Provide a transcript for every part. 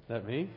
That me?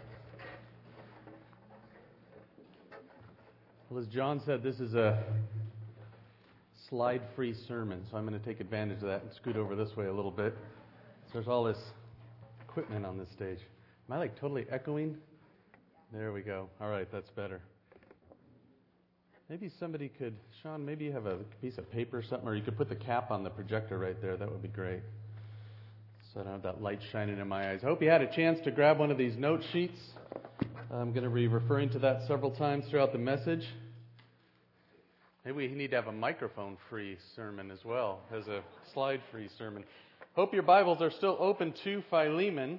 Well, as John said, this is a slide-free sermon, so I'm going to take advantage of that and scoot over this way a little bit. So there's all this equipment on this stage. Am I like totally echoing? There we go. All right, that's better. Maybe somebody could, Sean, maybe you have a piece of paper or something, or you could put the cap on the projector right there. That would be great. So I don't have that light shining in my eyes. I hope you had a chance to grab one of these note sheets. I'm going to be referring to that several times throughout the message. Maybe we need to have a microphone-free sermon as well as a slide-free sermon. Hope your Bibles are still open to Philemon.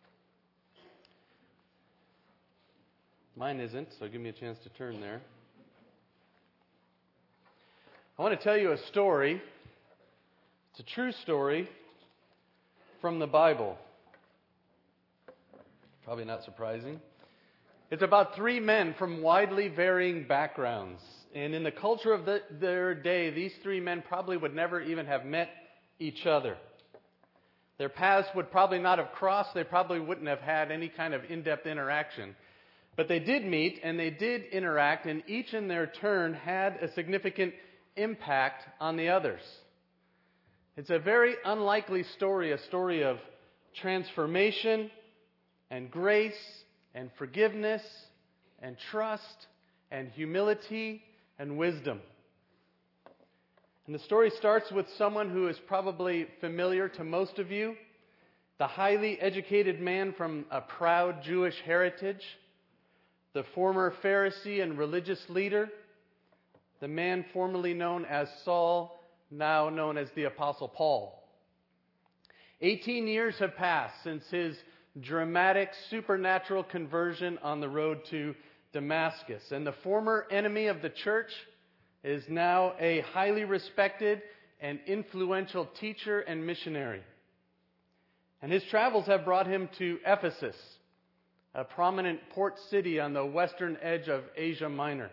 Mine isn't, so give me a chance to turn there. I want to tell you a story. It's a true story from the Bible. Probably not surprising. It's about three men from widely varying backgrounds. And in the culture of their day, these three men probably would never even have met each other. Their paths would probably not have crossed. They probably wouldn't have had any kind of in-depth interaction. But they did meet and they did interact, and each in their turn had a significant impact on the others. It's a very unlikely story, a story of transformation and grace and forgiveness and trust and humility and wisdom. And the story starts with someone who is probably familiar to most of you, the highly educated man from a proud Jewish heritage, the former Pharisee and religious leader, the man formerly known as Saul, now known as the Apostle Paul. 18 years have passed since his dramatic supernatural conversion on the road to Damascus. And the former enemy of the church is now a highly respected and influential teacher and missionary. And his travels have brought him to Ephesus, a prominent port city on the western edge of Asia Minor.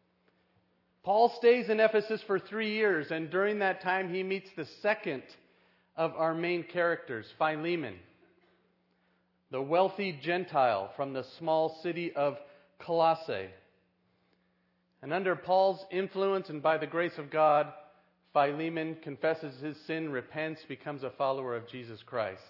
Paul stays in Ephesus for 3 years, and during that time he meets the second of our main characters, Philemon, the wealthy Gentile from the small city of Colossae. And under Paul's influence and by the grace of God, Philemon confesses his sin, repents, becomes a follower of Jesus Christ.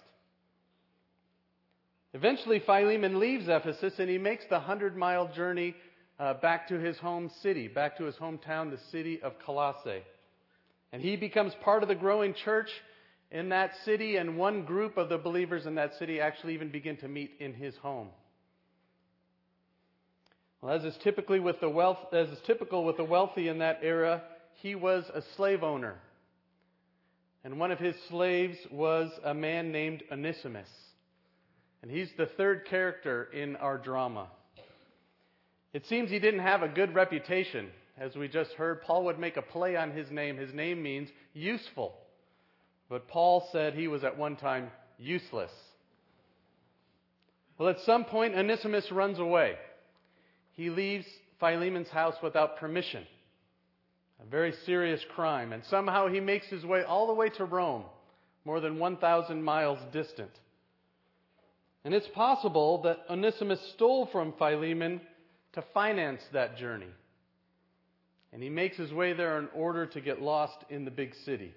Eventually, Philemon leaves Ephesus and he makes the 100-mile journey back to his home city, back to his hometown, the city of Colossae. And he becomes part of the growing church in that city, and one group of the believers in that city actually even begin to meet in his home. Well, as is typical with the wealthy in that era, he was a slave owner. And one of his slaves was a man named Onesimus. And he's the third character in our drama. It seems he didn't have a good reputation. As we just heard, Paul would make a play on his name. His name means useful. But Paul said he was at one time useless. Well, at some point, Onesimus runs away. He leaves Philemon's house without permission. A very serious crime. And somehow he makes his way all the way to Rome, more than 1,000 miles distant. And it's possible that Onesimus stole from Philemon to finance that journey. And he makes his way there in order to get lost in the big city.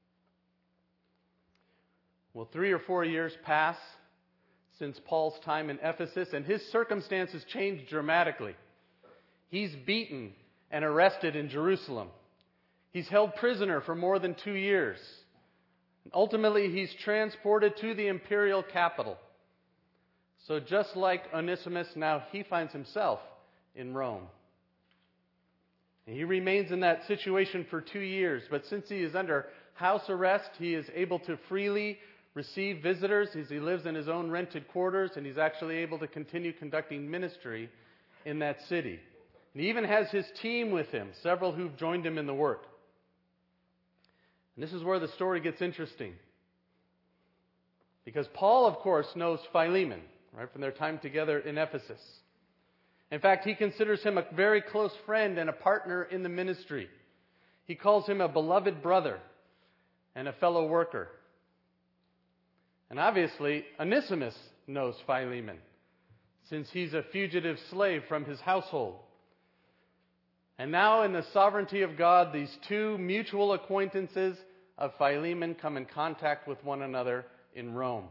Well, 3 or 4 years pass since Paul's time in Ephesus, and his circumstances change dramatically. He's beaten and arrested in Jerusalem. He's held prisoner for more than 2 years. And ultimately, he's transported to the imperial capital. So just like Onesimus, now he finds himself in Rome. And he remains in that situation for 2 years, but since he is under house arrest, he is able to freely receive visitors as he lives in his own rented quarters, and he's actually able to continue conducting ministry in that city. And he even has his team with him, several who've joined him in the work. And this is where the story gets interesting. Because Paul, of course, knows Philemon, right, from their time together in Ephesus. In fact, he considers him a very close friend and a partner in the ministry. He calls him a beloved brother and a fellow worker. And obviously, Onesimus knows Philemon. since he's a fugitive slave from his household. And now, in the sovereignty of God, these two mutual acquaintances of Philemon come in contact with one another in Rome.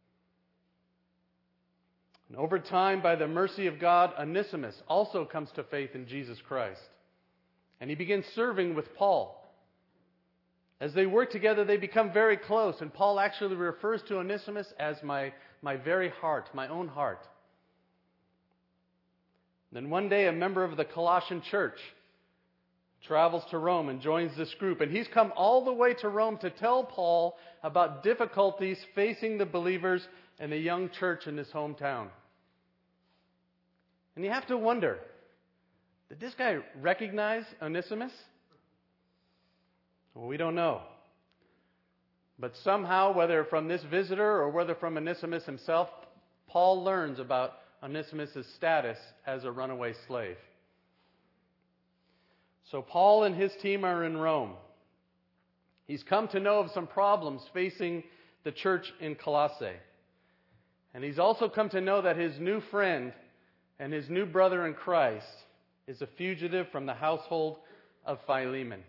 And over time, by the mercy of God, Onesimus also comes to faith in Jesus Christ. And he begins serving with Paul. As they work together, they become very close. And Paul actually refers to Onesimus as my very heart, my own heart. Then one day, a member of the Colossian church travels to Rome and joins this group. And he's come all the way to Rome to tell Paul about difficulties facing the believers and the young church in his hometown. And you have to wonder, did this guy recognize Onesimus? Well, we don't know. But somehow, whether from this visitor or whether from Onesimus himself, Paul learns about Onesimus' status as a runaway slave. So Paul and his team are in Rome. He's come to know of some problems facing the church in Colossae. And he's also come to know that his new friend and his new brother in Christ is a fugitive from the household of Philemon.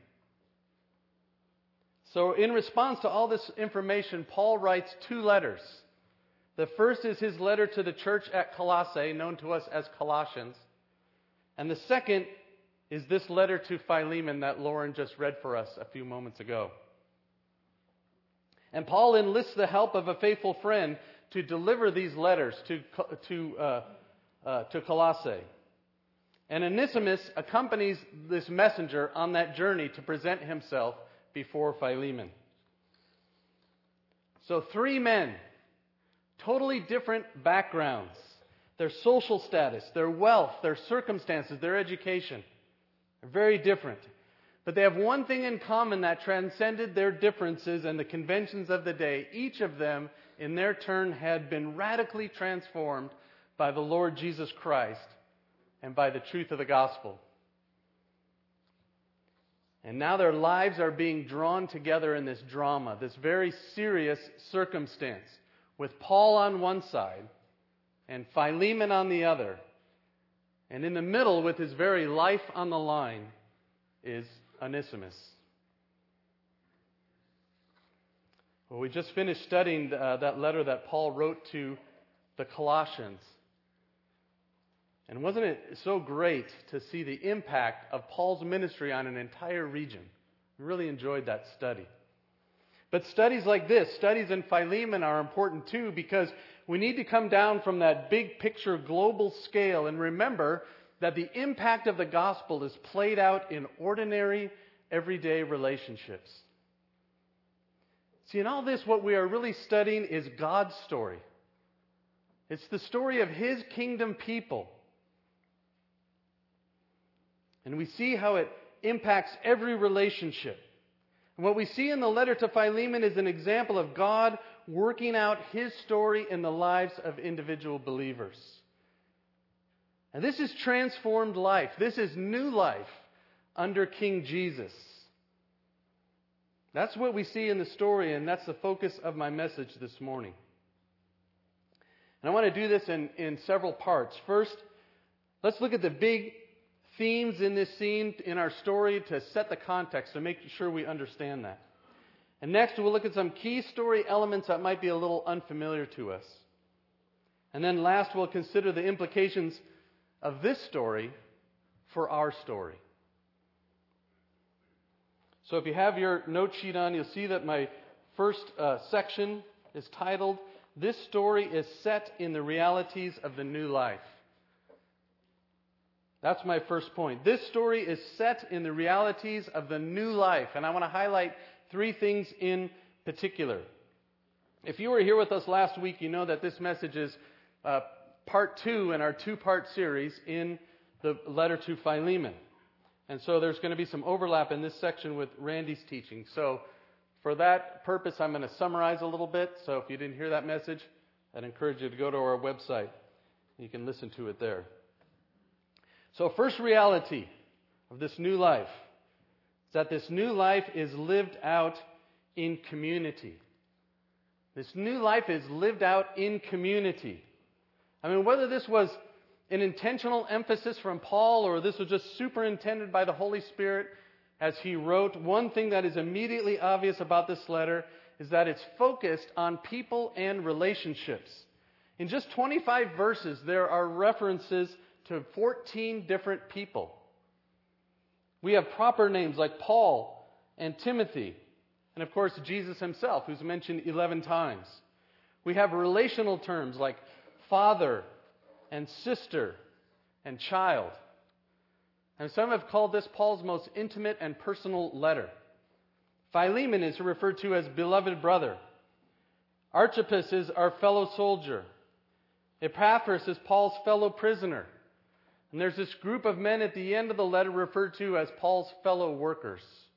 So in response to all this information, Paul writes 2 letters. The first is his letter to the church at Colossae, known to us as Colossians. And the second is this letter to Philemon that Lauren just read for us a few moments ago. And Paul enlists the help of a faithful friend to deliver these letters to Colossae. And Onesimus accompanies this messenger on that journey to present himself before Philemon. So 3 men, totally different backgrounds, their social status, their wealth, their circumstances, their education, are very different. But they have one thing in common that transcended their differences and the conventions of the day. Each of them, in their turn, had been radically transformed by the Lord Jesus Christ and by the truth of the gospel. And now their lives are being drawn together in this drama, this very serious circumstance, with Paul on one side and Philemon on the other. And in the middle, with his very life on the line, is Onesimus. Well, we just finished studying that letter that Paul wrote to the Colossians. And wasn't it so great to see the impact of Paul's ministry on an entire region? I really enjoyed that study. But studies like this, studies in Philemon, are important too, because we need to come down from that big picture global scale and remember that the impact of the gospel is played out in ordinary, everyday relationships. See, in all this, what we are really studying is God's story. It's the story of His kingdom people. And we see how it impacts every relationship. And what we see in the letter to Philemon is an example of God working out His story in the lives of individual believers. And this is transformed life. This is new life under King Jesus. That's what we see in the story, and that's the focus of my message this morning. And I want to do this in several parts. First, let's look at the big themes in this scene, in our story, to set the context, to make sure we understand that. And next, we'll look at some key story elements that might be a little unfamiliar to us. And then last, we'll consider the implications of this story for our story. So if you have your note sheet on, you'll see that my first section is titled, "This Story is Set in the Realities of the New Life." That's my first point. This story is set in the realities of the new life. And I want to highlight 3 things in particular. If you were here with us last week, you know that this message is part 2 in our 2-part series in the letter to Philemon. And so there's going to be some overlap in this section with Randy's teaching. So for that purpose, I'm going to summarize a little bit. So if you didn't hear that message, I'd encourage you to go to our website. You can listen to it there. So first reality of this new life is that this new life is lived out in community. This new life is lived out in community. I mean, whether this was an intentional emphasis from Paul or this was just superintended by the Holy Spirit as he wrote, one thing that is immediately obvious about this letter is that it's focused on people and relationships. In just 25 verses, there are references to 14 different people. We have proper names like Paul and Timothy, and of course Jesus himself, who's mentioned 11 times. We have relational terms like father and sister and child. And some have called this Paul's most intimate and personal letter. Philemon is referred to as beloved brother. Archippus is our fellow soldier. Epaphras is Paul's fellow prisoner. And there's this group of men at the end of the letter referred to as Paul's fellow workers.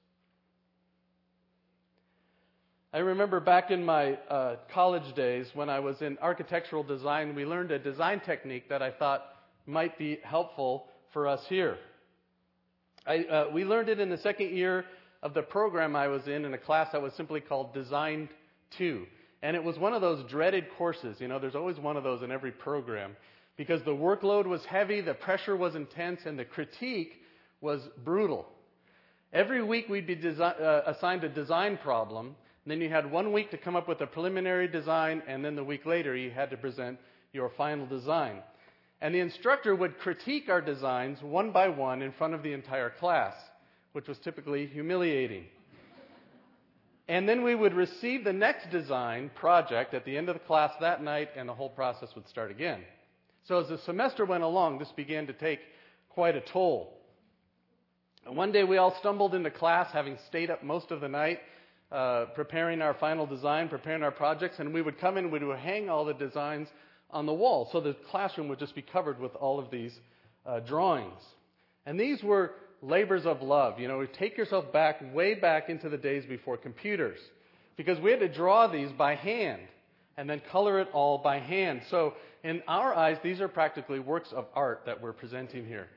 I remember back in my college days when I was in architectural design, we learned a design technique that I thought might be helpful for us here. We learned it in the second year of the program I was in a class that was simply called Design 2. And it was one of those dreaded courses. You know, there's always one of those in every program. Because the workload was heavy, the pressure was intense, and the critique was brutal. Every week we'd be assigned a design problem. And then you had 1 week to come up with a preliminary design, and then the week later you had to present your final design. And the instructor would critique our designs one by one in front of the entire class, which was typically humiliating. And then we would receive the next design project at the end of the class that night, and the whole process would start again. So as the semester went along, this began to take quite a toll. And one day we all stumbled into class, having stayed up most of the night, preparing our final design, preparing our projects, and we would come in and we would hang all the designs on the wall. So the classroom would just be covered with all of these drawings. And these were labors of love. You know, take yourself back, way back into the days before computers. Because we had to draw these by hand and then color it all by hand. So in our eyes, these are practically works of art that we're presenting here.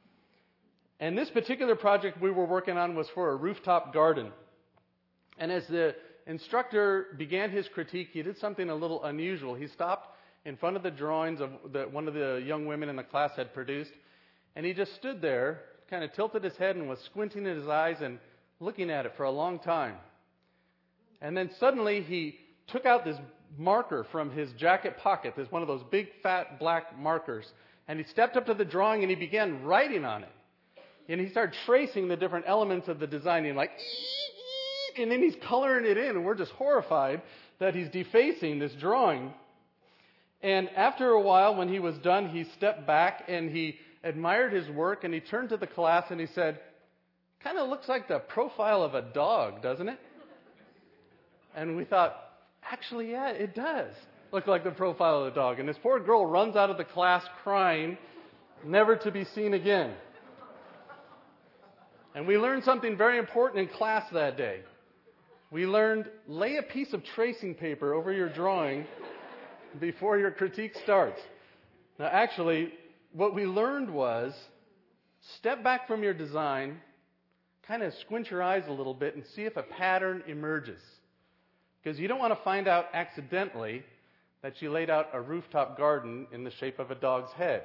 And this particular project we were working on was for a rooftop garden. And as the instructor began his critique, he did something a little unusual. He stopped in front of the drawings of one of the young women in the class had produced, and he just stood there, kind of tilted his head and was squinting his eyes and looking at it for a long time. And then suddenly he took out this marker from his jacket pocket, this one of those big fat black markers, and he stepped up to the drawing and he began writing on it. And he started tracing the different elements of the design, and like, and then he's coloring it in, and we're just horrified that he's defacing this drawing. And after a while, when he was done, he stepped back and he admired his work, and he turned to the class and he said, "Kind of looks like the profile of a dog, doesn't it?" And we thought, actually, yeah, it does look like the profile of a dog. And this poor girl runs out of the class crying, never to be seen again. And we learned something very important in class that day. We learned, lay a piece of tracing paper over your drawing before your critique starts. Now, actually, what we learned was, step back from your design, kind of squint your eyes a little bit and see if a pattern emerges. Because you don't want to find out accidentally that you laid out a rooftop garden in the shape of a dog's head.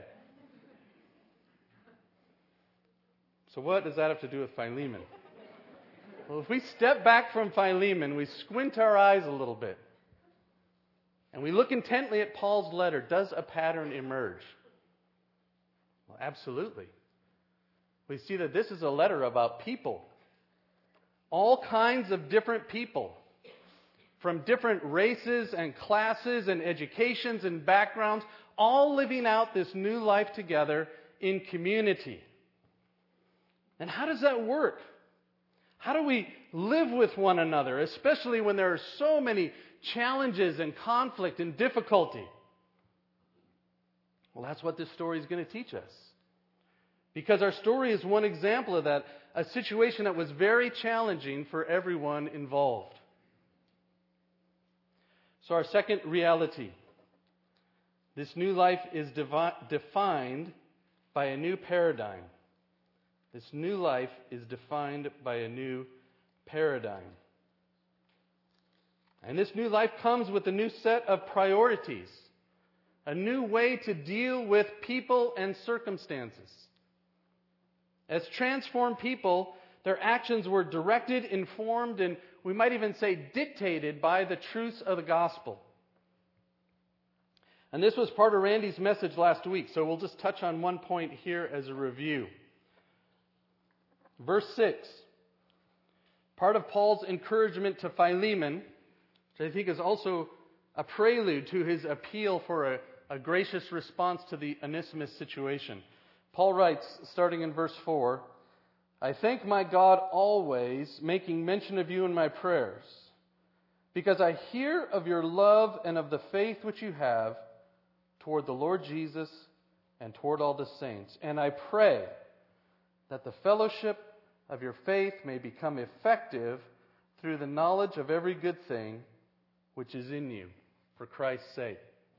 So what does that have to do with Philemon? Well, if we step back from Philemon, we squint our eyes a little bit, and we look intently at Paul's letter, does a pattern emerge? Well, absolutely. We see that this is a letter about people. All kinds of different people, from different races and classes and educations and backgrounds, all living out this new life together in community. And how does that work? How do we live with one another, especially when there are so many challenges and conflict and difficulty? Well, that's what this story is going to teach us. Because our story is one example of that, a situation that was very challenging for everyone involved. So our second reality, this new life is defined by a new paradigm. This new life is defined by a new paradigm. And this new life comes with a new set of priorities. a new way to deal with people and circumstances. As transformed people, their actions were directed, informed, and we might even say dictated by the truths of the gospel. And this was part of Randy's message last week, so we'll just touch on one point here as a review. Verse 6, part of Paul's encouragement to Philemon, which I think is also a prelude to his appeal for a gracious response to the Onesimus situation. Paul writes, starting in verse 4, I thank my God always, making mention of you in my prayers, because I hear of your love and of the faith which you have toward the Lord Jesus and toward all the saints. And I pray that the fellowship of your faith may become effective through the knowledge of every good thing which is in you, for Christ's sake.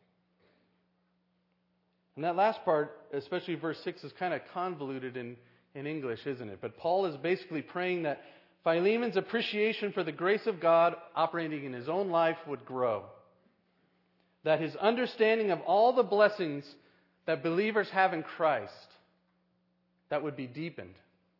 And that last part, especially verse 6, is kind of convoluted in English, isn't it? But Paul is basically praying that Philemon's appreciation for the grace of God operating in his own life would grow. That his understanding of all the blessings that believers have in Christ, that would be deepened.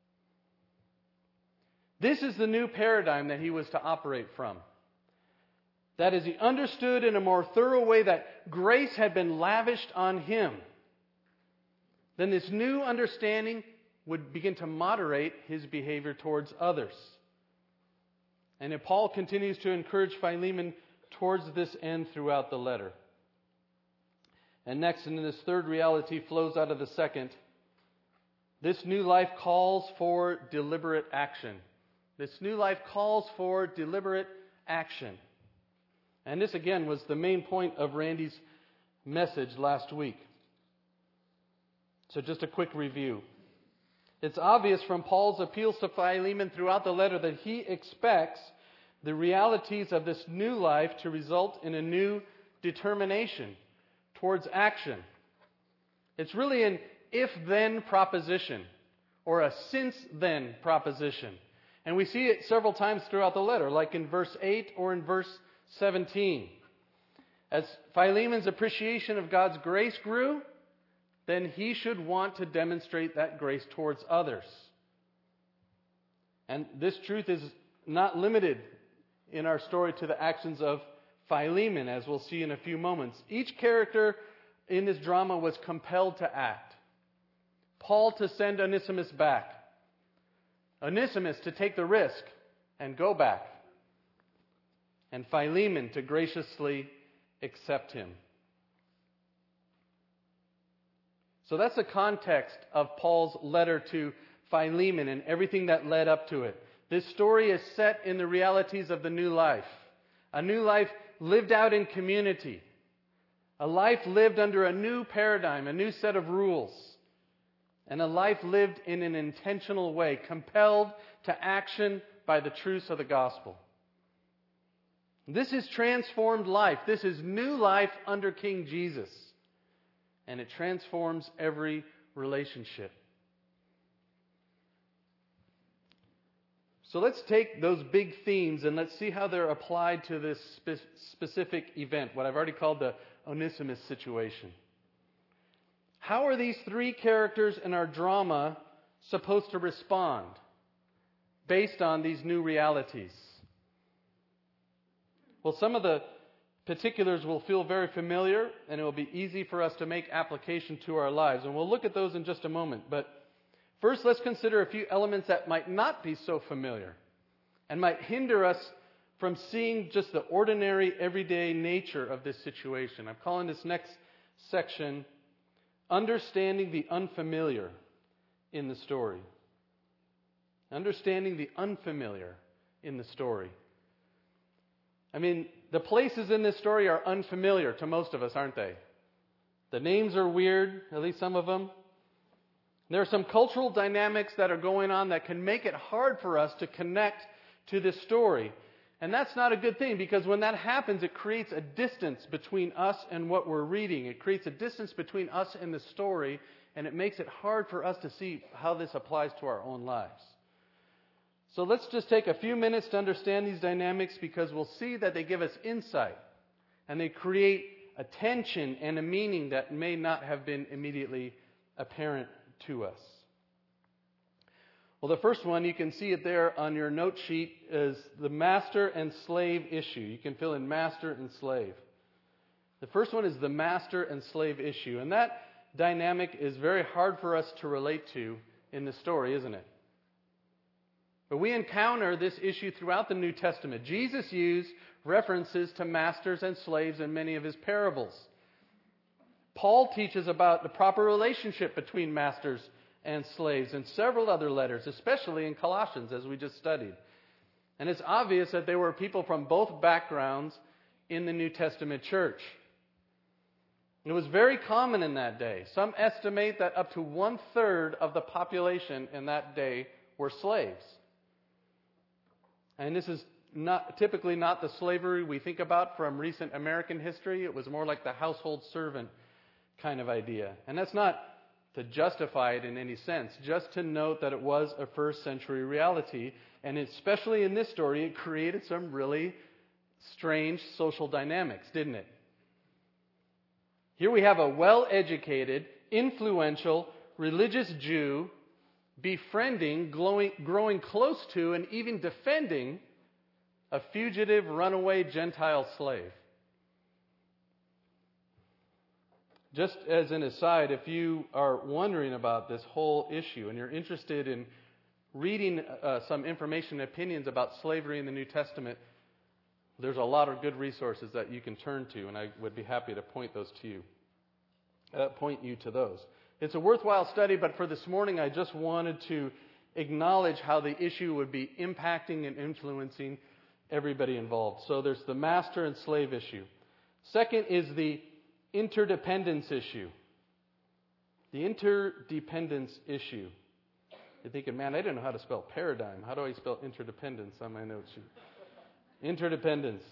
This is the new paradigm that he was to operate from. That is, he understood in a more thorough way that grace had been lavished on him. Then this new understanding would begin to moderate his behavior towards others. And if Paul continues to encourage Philemon towards this end throughout the letter. And next, and this third reality flows out of the second. This new life calls for deliberate action. This new life calls for deliberate action. And this, again, was the main point of Randy's message last week. So just a quick review. It's obvious from Paul's appeals to Philemon throughout the letter that he expects the realities of this new life to result in a new determination towards action. It's really an if-then proposition or a since-then proposition. And we see it several times throughout the letter, like in verse 8 or in verse 17. As Philemon's appreciation of God's grace grew, then he should want to demonstrate that grace towards others. And this truth is not limited in our story to the actions of Philemon, as we'll see in a few moments. Each character in this drama was compelled to act. Paul to send Onesimus back. Onesimus to take the risk and go back. And Philemon to graciously accept him. So that's the context of Paul's letter to Philemon and everything that led up to it. This story is set in the realities of the new life. A new life lived out in community. A life lived under a new paradigm, a new set of rules. And a life lived in an intentional way, compelled to action by the truths of the gospel. This is transformed life. This is new life under King Jesus. And it transforms every relationship. So let's take those big themes and let's see how they're applied to this specific event, what I've already called the Onesimus situation. How are these three characters in our drama supposed to respond based on these new realities? Well, some of the particulars will feel very familiar, and it will be easy for us to make application to our lives. And we'll look at those in just a moment. But first, let's consider a few elements that might not be so familiar and might hinder us from seeing just the ordinary, everyday nature of this situation. I'm calling this next section, Understanding the Unfamiliar in the Story. Understanding the unfamiliar in the story. I mean, the places in this story are unfamiliar to most of us, aren't they? The names are weird, at least some of them. There are some cultural dynamics that are going on that can make it hard for us to connect to this story. And that's not a good thing, because when that happens, it creates a distance between us and what we're reading. It creates a distance between us and the story, and it makes it hard for us to see how this applies to our own lives. So let's just take a few minutes to understand these dynamics, because we'll see that they give us insight and they create a tension and a meaning that may not have been immediately apparent to us. Well, the first one, you can see it there on your note sheet, is the master and slave issue. You can fill in master and slave. The first one is the master and slave issue. And that dynamic is very hard for us to relate to in the story, isn't it? But we encounter this issue throughout the New Testament. Jesus used references to masters and slaves in many of his parables. Paul teaches about the proper relationship between masters and slaves in several other letters, especially in Colossians, as we just studied. And it's obvious that there were people from both backgrounds in the New Testament church. It was very common in that day. Some estimate that up to 1/3 of the population in that day were slaves. And this is typically not the slavery we think about from recent American history. It was more like the household servant kind of idea. And that's not to justify it in any sense, just to note that it was a first century reality. And especially in this story, it created some really strange social dynamics, didn't it? Here we have a well-educated, influential, religious Jew befriending, growing close to, and even defending a fugitive, runaway Gentile slave. Just as an aside, if you are wondering about this whole issue and you're interested in reading some information and opinions about slavery in the New Testament, there's a lot of good resources that you can turn to, and I would be happy to point you to those. It's a worthwhile study, but for this morning, I just wanted to acknowledge how the issue would be impacting and influencing everybody involved. So there's the master and slave issue. Second is the interdependence issue. The interdependence issue. You're thinking, man, I didn't know how to spell paradigm. How do I spell interdependence on my note sheet? Interdependence.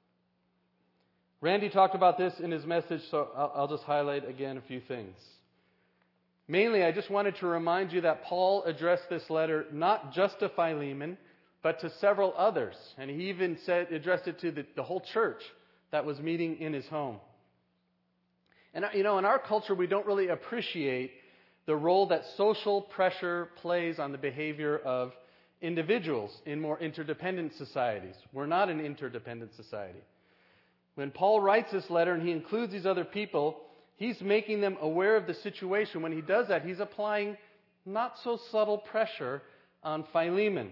Randy talked about this in his message, so I'll just highlight again a few things. Mainly, I just wanted to remind you that Paul addressed this letter not just to Philemon, but to several others. And he even addressed it to the whole church that was meeting in his home. And, in our culture, we don't really appreciate the role that social pressure plays on the behavior of individuals in more interdependent societies. We're not an interdependent society. When Paul writes this letter and he includes these other people, he's making them aware of the situation. When he does that, he's applying not so subtle pressure on Philemon.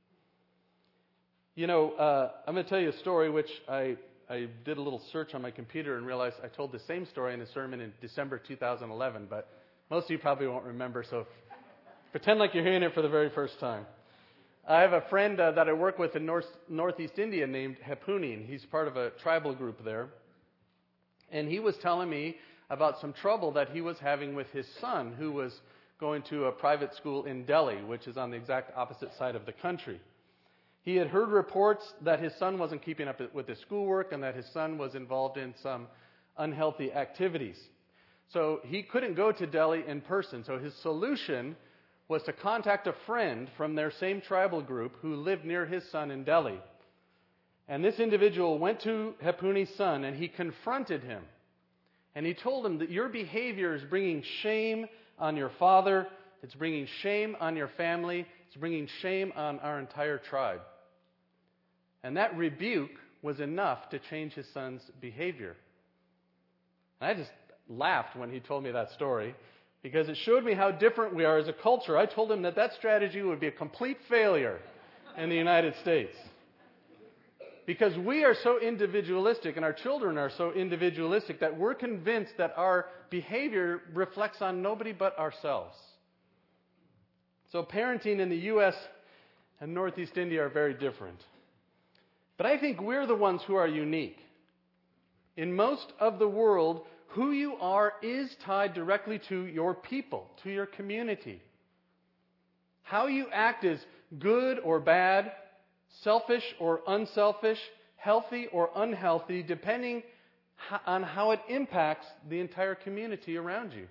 I'm going to tell you a story which I did a little search on my computer and realized I told the same story in a sermon in December 2011, but most of you probably won't remember, so pretend like you're hearing it for the very first time. I have a friend that I work with in Northeast India named Hepuni, and he's part of a tribal group there. And he was telling me about some trouble that he was having with his son, who was going to a private school in Delhi, which is on the exact opposite side of the country. He had heard reports that his son wasn't keeping up with his schoolwork and that his son was involved in some unhealthy activities. So he couldn't go to Delhi in person. So his solution was to contact a friend from their same tribal group who lived near his son in Delhi. And this individual went to Hepuni's son and he confronted him. And he told him that your behavior is bringing shame on your father, it's bringing shame on your family, it's bringing shame on our entire tribe. And that rebuke was enough to change his son's behavior. And I just laughed when he told me that story, because it showed me how different we are as a culture. I told him that strategy would be a complete failure in the United States. Because we are so individualistic, and our children are so individualistic, that we're convinced that our behavior reflects on nobody but ourselves. So parenting in the U.S. and Northeast India are very different. But I think we're the ones who are unique. In most of the world, who you are is tied directly to your people, to your community. How you act is good or bad, selfish or unselfish, healthy or unhealthy, depending on how it impacts the entire community around you.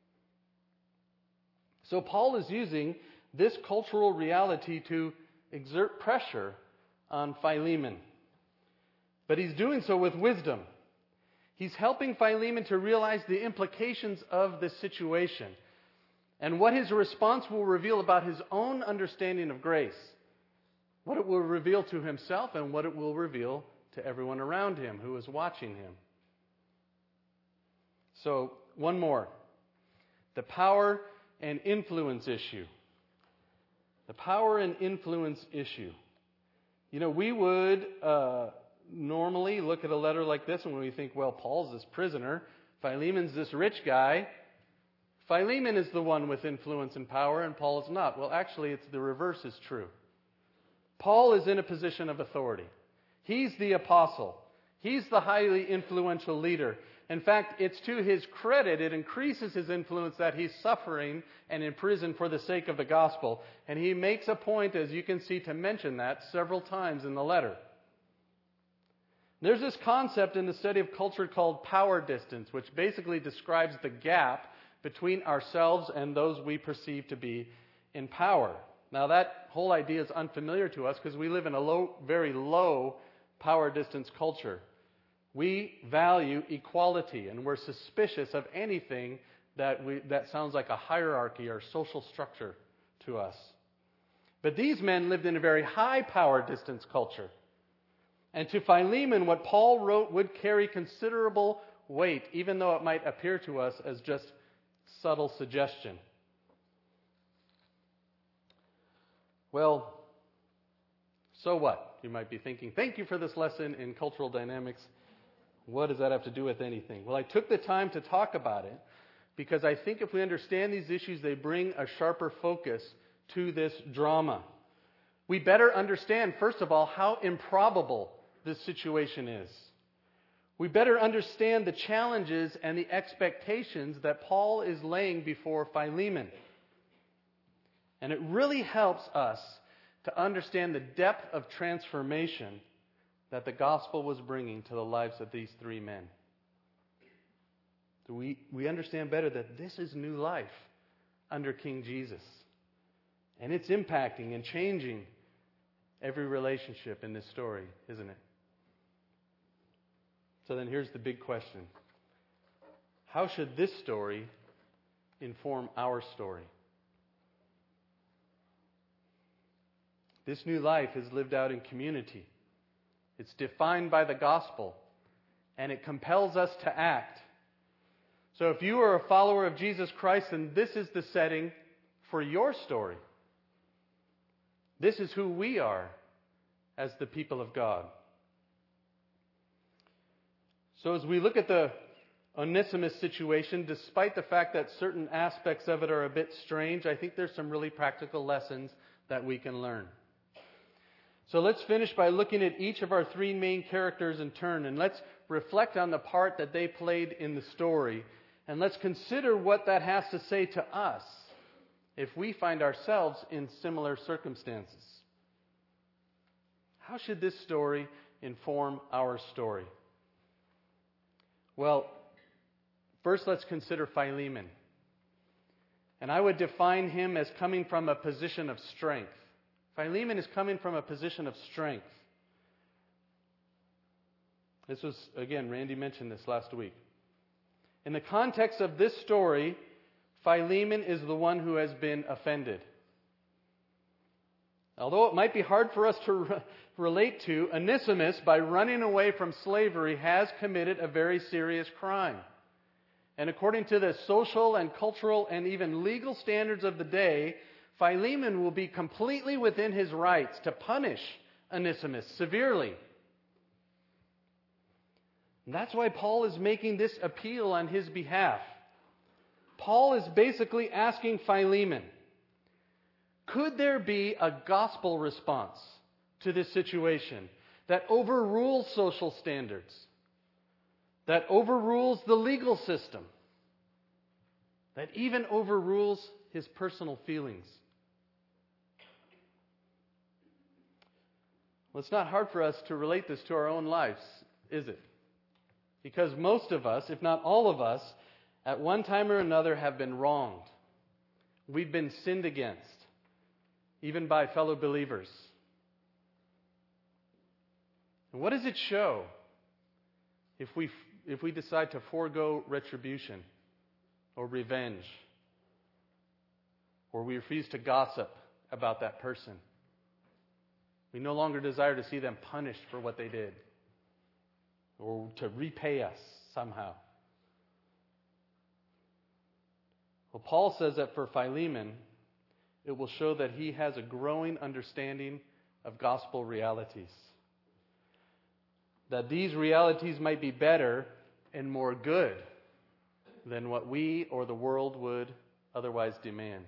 So Paul is using this cultural reality to exert pressure on Philemon. But he's doing so with wisdom. He's helping Philemon to realize the implications of this situation and what his response will reveal about his own understanding of grace, what it will reveal to himself, and what it will reveal to everyone around him who is watching him. So, one more. The power and influence issue. The power and influence issue. You know, we would normally look at a letter like this and when we think, well, Paul's this prisoner, Philemon's this rich guy. Philemon is the one with influence and power and Paul is not. Well, actually, it's the reverse is true. Paul is in a position of authority. He's the apostle. He's the highly influential leader. In fact, it's to his credit, it increases his influence that he's suffering and in prison for the sake of the gospel. And he makes a point, as you can see, to mention that several times in the letter. There's this concept in the study of culture called power distance, which basically describes the gap between ourselves and those we perceive to be in power. Now, that whole idea is unfamiliar to us because we live in a very low power distance culture. We value equality, and we're suspicious of anything that sounds like a hierarchy or social structure to us. But these men lived in a very high power distance culture. And to Philemon, what Paul wrote would carry considerable weight, even though it might appear to us as just subtle suggestion. Well, so what? You might be thinking, thank you for this lesson in cultural dynamics. What does that have to do with anything? Well, I took the time to talk about it because I think if we understand these issues, they bring a sharper focus to this drama. We better understand, first of all, how improbable this situation is. We better understand the challenges and the expectations that Paul is laying before Philemon. And it really helps us to understand the depth of transformation that the gospel was bringing to the lives of these three men. So we understand better that this is new life under King Jesus. And it's impacting and changing every relationship in this story, isn't it? So then here's the big question. How should this story inform our story? This new life is lived out in community. It's defined by the gospel, and it compels us to act. So if you are a follower of Jesus Christ, then this is the setting for your story. This is who we are as the people of God. So as we look at the Onesimus situation, despite the fact that certain aspects of it are a bit strange, I think there's some really practical lessons that we can learn. So let's finish by looking at each of our three main characters in turn, and let's reflect on the part that they played in the story, and let's consider what that has to say to us if we find ourselves in similar circumstances. How should this story inform our story? Well, first let's consider Philemon. And I would define him as coming from a position of strength. Philemon is coming from a position of strength. This was, again, Randy mentioned this last week. In the context of this story, Philemon is the one who has been offended. Although it might be hard for us to relate to, Onesimus, by running away from slavery, has committed a very serious crime. And according to the social and cultural and even legal standards of the day, Philemon will be completely within his rights to punish Onesimus severely. And that's why Paul is making this appeal on his behalf. Paul is basically asking Philemon, could there be a gospel response to this situation that overrules social standards, that overrules the legal system, that even overrules his personal feelings? Well, it's not hard for us to relate this to our own lives, is it? Because most of us, if not all of us, at one time or another have been wronged. We've been sinned against, even by fellow believers. And what does it show if we we decide to forego retribution or revenge, or we refuse to gossip about that person. We no longer desire to see them punished for what they did or to repay us somehow. Well, Paul says that for Philemon, it will show that he has a growing understanding of gospel realities. That these realities might be better and more good than what we or the world would otherwise demand.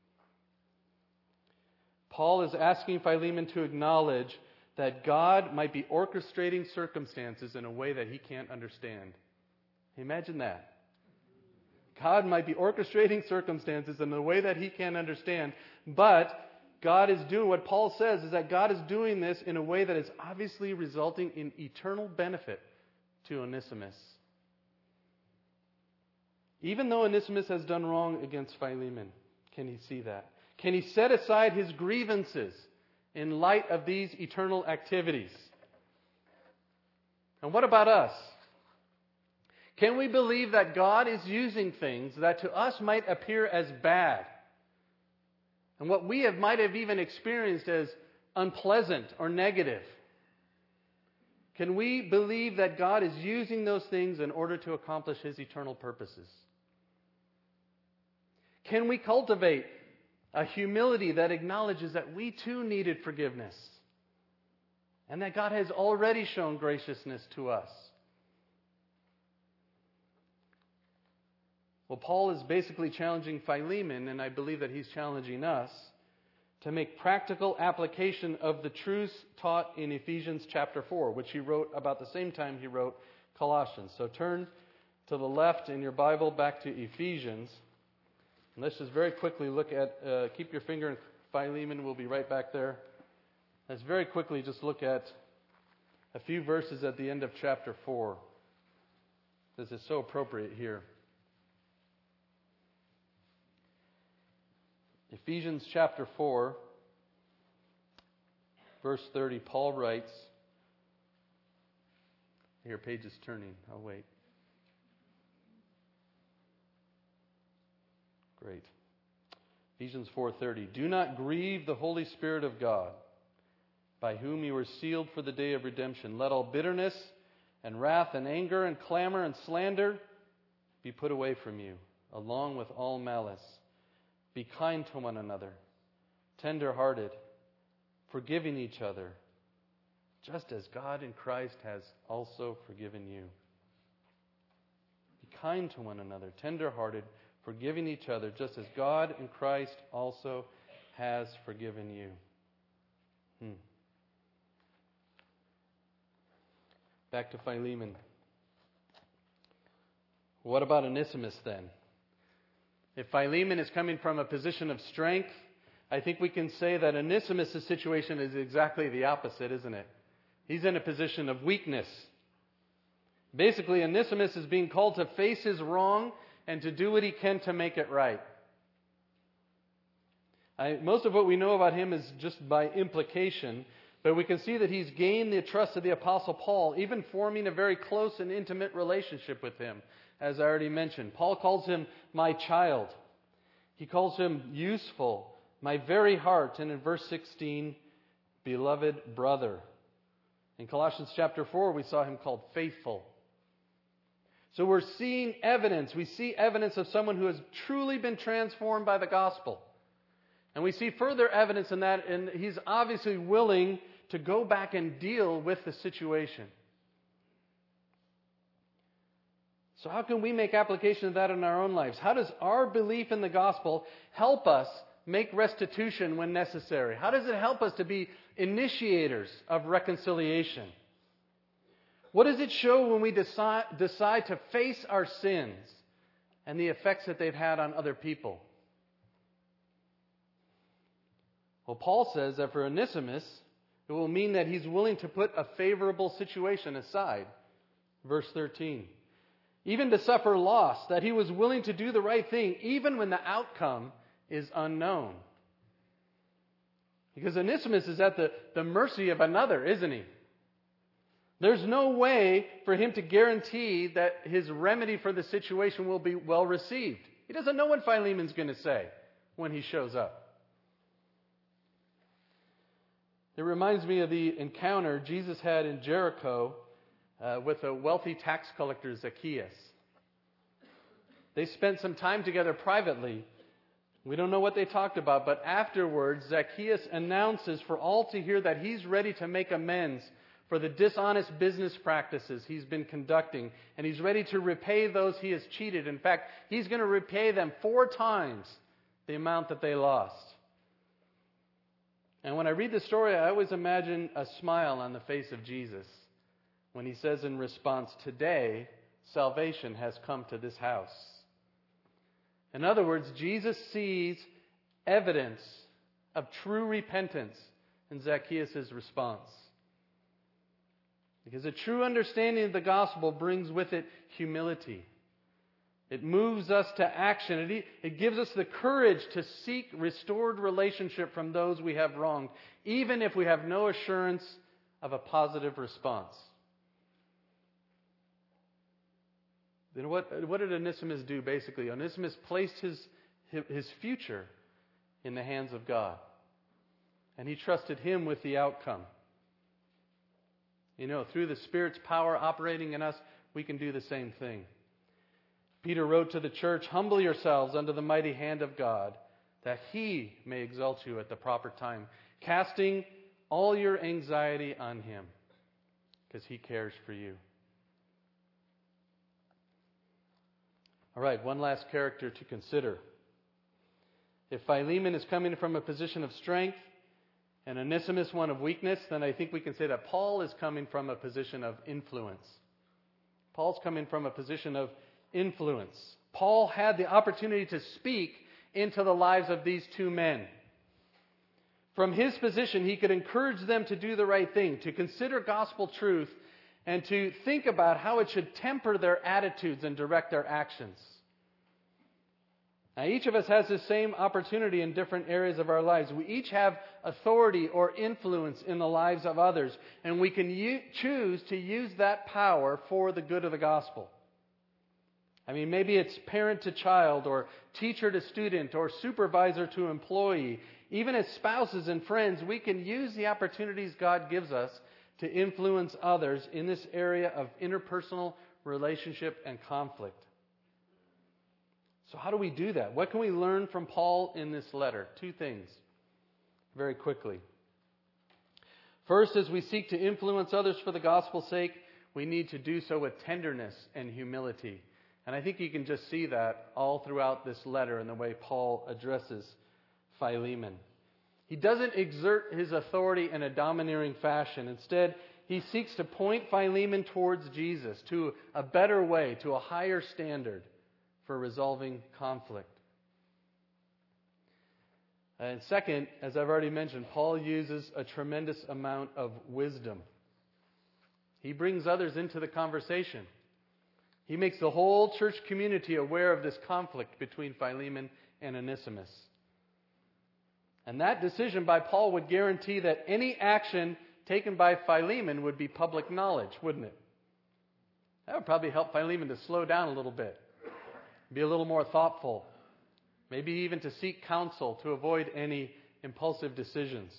Paul is asking Philemon to acknowledge that God might be orchestrating circumstances in a way that he can't understand. Imagine that. God might be orchestrating circumstances in a way that he can't understand, but God is doing, what Paul says is that God is doing this in a way that is obviously resulting in eternal benefit to Onesimus. Even though Onesimus has done wrong against Philemon, can he see that? Can he set aside his grievances in light of these eternal activities? And what about us? Can we believe that God is using things that to us might appear as bad, and what we might have even experienced as unpleasant or negative? Can we believe that God is using those things in order to accomplish His eternal purposes? Can we cultivate a humility that acknowledges that we too needed forgiveness and that God has already shown graciousness to us? Well, Paul is basically challenging Philemon, and I believe that he's challenging us, to make practical application of the truths taught in Ephesians chapter 4, which he wrote about the same time he wrote Colossians. So turn to the left in your Bible back to Ephesians. And let's just very quickly look at, keep your finger in Philemon, we'll be right back there. Let's very quickly just look at a few verses at the end of chapter 4. This is so appropriate here. Ephesians chapter 4, verse 30, Paul writes, here, page is turning, I'll wait. Great. Ephesians 4:30, do not grieve the Holy Spirit of God, by whom you were sealed for the day of redemption. Let all bitterness and wrath and anger and clamor and slander be put away from you, along with all malice. Be kind to one another, tender-hearted, forgiving each other, just as God in Christ has also forgiven you. Be kind to one another, tender-hearted, forgiving each other, just as God in Christ also has forgiven you. Back to Philemon. What about Onesimus then? If Philemon is coming from a position of strength, I think we can say that Onesimus' situation is exactly the opposite, isn't it? He's in a position of weakness. Basically, Onesimus is being called to face his wrong and to do what he can to make it right. Most of what we know about him is just by implication, but we can see that he's gained the trust of the Apostle Paul, even forming a very close and intimate relationship with him, as I already mentioned. Paul calls him my child. He calls him useful, my very heart, and in verse 16, beloved brother. In Colossians chapter 4, we saw him called faithful. So we're seeing evidence. We see evidence of someone who has truly been transformed by the gospel. And we see further evidence in that, and he's obviously willing to go back and deal with the situation. So how can we make application of that in our own lives? How does our belief in the gospel help us make restitution when necessary? How does it help us to be initiators of reconciliation? What does it show when we decide to face our sins and the effects that they've had on other people? Well, Paul says that for Onesimus, it will mean that he's willing to put a favorable situation aside. Verse 13. Even to suffer loss, that he was willing to do the right thing, even when the outcome is unknown. Because Onesimus is at the mercy of another, isn't he? There's no way for him to guarantee that his remedy for the situation will be well received. He doesn't know what Philemon's going to say when he shows up. It reminds me of the encounter Jesus had in Jericho with a wealthy tax collector, Zacchaeus. They spent some time together privately. We don't know what they talked about, but afterwards, Zacchaeus announces for all to hear that he's ready to make amends for the dishonest business practices he's been conducting, and he's ready to repay those he has cheated. In fact, he's going to repay them 4 times the amount that they lost. And when I read the story, I always imagine a smile on the face of Jesus when he says in response, "Today, salvation has come to this house." In other words, Jesus sees evidence of true repentance in Zacchaeus' response. Because a true understanding of the gospel brings with it humility. It moves us to action. It gives us the courage to seek restored relationship from those we have wronged, even if we have no assurance of a positive response. Then what did Onesimus do, basically? Onesimus placed his future in the hands of God. And he trusted Him with the outcome. You know, through the Spirit's power operating in us, we can do the same thing. Peter wrote to the church, "Humble yourselves under the mighty hand of God, that He may exalt you at the proper time, casting all your anxiety on Him, because He cares for you." All right, one last character to consider. If Philemon is coming from a position of strength and Onesimus one of weakness, then I think we can say that Paul is coming from a position of influence. Paul's coming from a position of influence. Paul had the opportunity to speak into the lives of these 2 men. From his position, he could encourage them to do the right thing, to consider gospel truth, and to think about how it should temper their attitudes and direct their actions. Now, each of us has the same opportunity in different areas of our lives. We each have authority or influence in the lives of others, and we can choose to use that power for the good of the gospel. I mean, maybe it's parent to child, or teacher to student, or supervisor to employee. Even as spouses and friends, we can use the opportunities God gives us to influence others in this area of interpersonal relationship and conflict. So how do we do that? What can we learn from Paul in this letter? 2 things, very quickly. First, as we seek to influence others for the gospel's sake, we need to do so with tenderness and humility. And I think you can just see that all throughout this letter in the way Paul addresses Philemon. He doesn't exert his authority in a domineering fashion. Instead, he seeks to point Philemon towards Jesus, to a better way, to a higher standard for resolving conflict. And second, as I've already mentioned, Paul uses a tremendous amount of wisdom. He brings others into the conversation. He makes the whole church community aware of this conflict between Philemon and Onesimus. And that decision by Paul would guarantee that any action taken by Philemon would be public knowledge, wouldn't it? That would probably help Philemon to slow down a little bit, be a little more thoughtful, maybe even to seek counsel to avoid any impulsive decisions.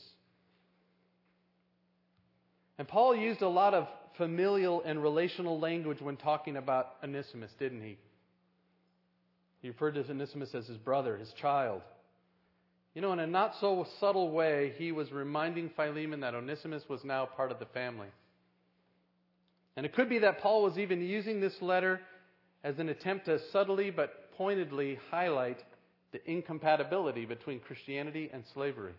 And Paul used a lot of familial and relational language when talking about Onesimus, didn't he? He referred to Onesimus as his brother, his child. You know, in a not so subtle way, he was reminding Philemon that Onesimus was now part of the family. And it could be that Paul was even using this letter as an attempt to subtly but pointedly highlight the incompatibility between Christianity and slavery.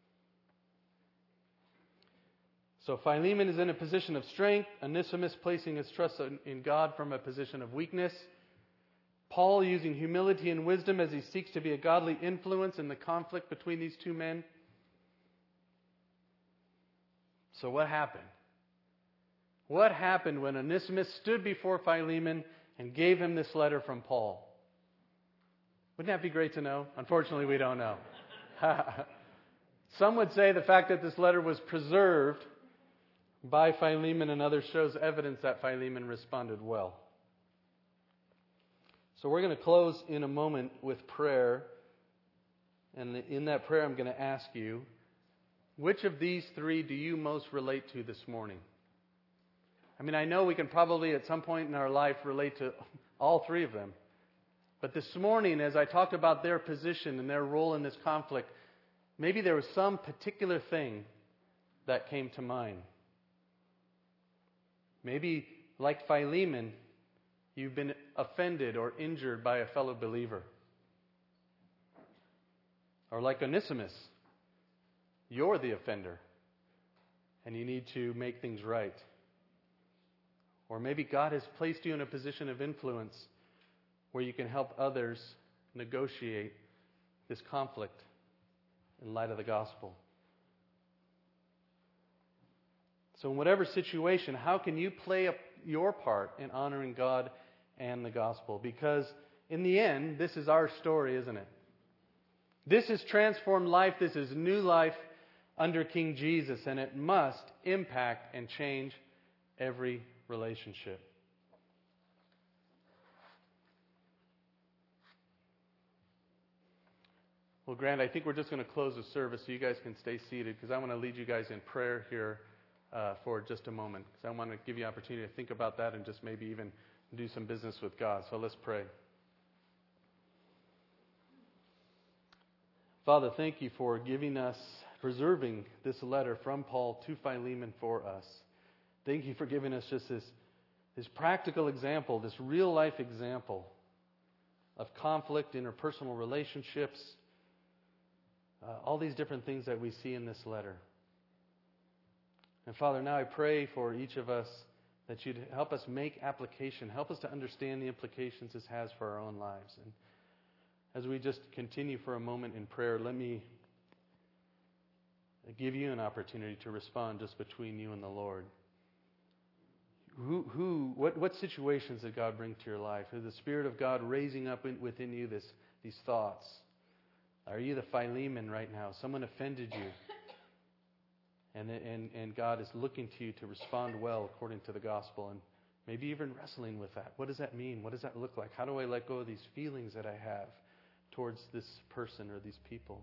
So Philemon is in a position of strength, Onesimus placing his trust in God from a position of weakness. Paul using humility and wisdom as he seeks to be a godly influence in the conflict between these 2 men. So what happened? What happened when Onesimus stood before Philemon and gave him this letter from Paul? Wouldn't that be great to know? Unfortunately, we don't know. Some would say the fact that this letter was preserved by Philemon and others shows evidence that Philemon responded well. So we're going to close in a moment with prayer. And in that prayer, I'm going to ask you, which of these three do you most relate to this morning? I mean, I know we can probably at some point in our life relate to all three of them. But this morning, as I talked about their position and their role in this conflict, maybe there was some particular thing that came to mind. Maybe, like Philemon, you've been offended or injured by a fellow believer. Or like Onesimus, you're the offender, and you need to make things right. Or maybe God has placed you in a position of influence where you can help others negotiate this conflict in light of the gospel. So in whatever situation, how can you play your part in honoring God and the gospel? Because in the end, this is our story, isn't it? This is transformed life. This is new life under King Jesus, and it must impact and change every relationship. Well, Grant, I think we're just going to close the service so you guys can stay seated, because I want to lead you guys in prayer here for just a moment, because I want to give you an opportunity to think about that and just maybe even do some business with God. So let's pray. Father, thank you for preserving this letter from Paul to Philemon for us. Thank you for giving us just this practical example, this real life example of conflict, interpersonal relationships, all these different things that we see in this letter. And Father, now I pray for each of us that you'd help us make application, help us to understand the implications this has for our own lives. And as we just continue for a moment in prayer, let me give you an opportunity to respond just between you and the Lord. What situations did God bring to your life? Is the Spirit of God raising up within you these thoughts? Are you the Philemon right now? Someone offended you. And God is looking to you to respond well according to the gospel, and maybe even wrestling with that. What does that mean? What does that look like? How do I let go of these feelings that I have towards this person or these people?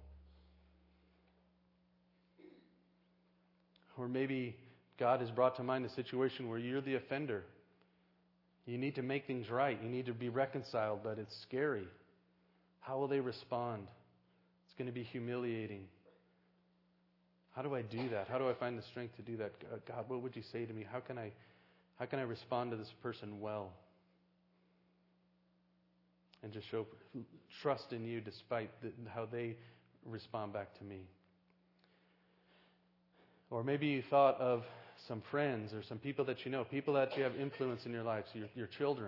Or maybe God has brought to mind a situation where you're the offender. You need to make things right. You need to be reconciled, but it's scary. How will they respond? It's going to be humiliating. How do I do that? How do I find the strength to do that? God, what would you say to me? How can I respond to this person well? And just show trust in you despite how they respond back to me. Or maybe you thought of some friends or some people that you know, people that you have influence in your lives, your children.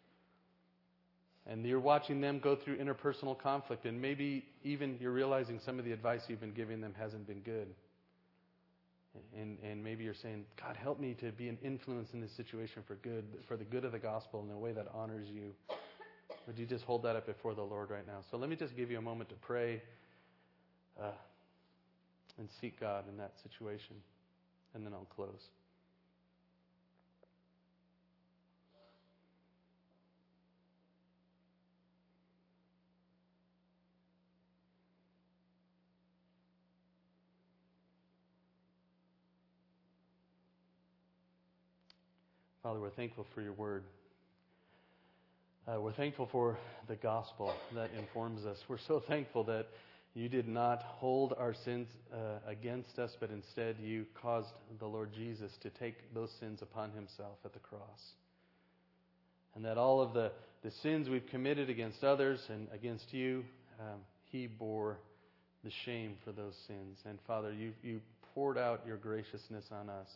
And you're watching them go through interpersonal conflict, and maybe even you're realizing some of the advice you've been giving them hasn't been good. And maybe you're saying, God, help me to be an influence in this situation for the good of the gospel in a way that honors you. Would you just hold that up before the Lord right now? So let me just give you a moment to pray and seek God in that situation, and then I'll close. Father, we're thankful for your word. We're thankful for the gospel that informs us. We're so thankful that you did not hold our sins against us, but instead you caused the Lord Jesus to take those sins upon himself at the cross. And that all of the sins we've committed against others and against you, he bore the shame for those sins. And Father, you poured out your graciousness on us.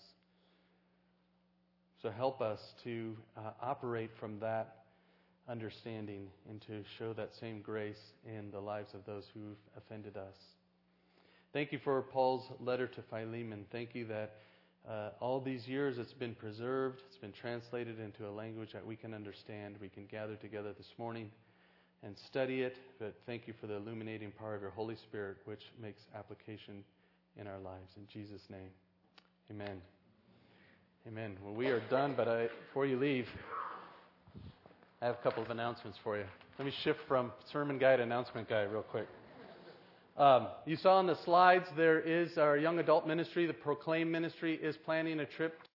So help us to operate from that understanding and to show that same grace in the lives of those who've offended us. Thank you for Paul's letter to Philemon. Thank you that all these years it's been preserved, it's been translated into a language that we can understand. We can gather together this morning and study it, but thank you for the illuminating power of your Holy Spirit, which makes application in our lives. In Jesus' name, amen. Amen. Well, we are done, but before you leave, I have a couple of announcements for you. Let me shift from sermon guy to announcement guy real quick. You saw on the slides, there is our young adult ministry, the Proclaim Ministry, is planning a trip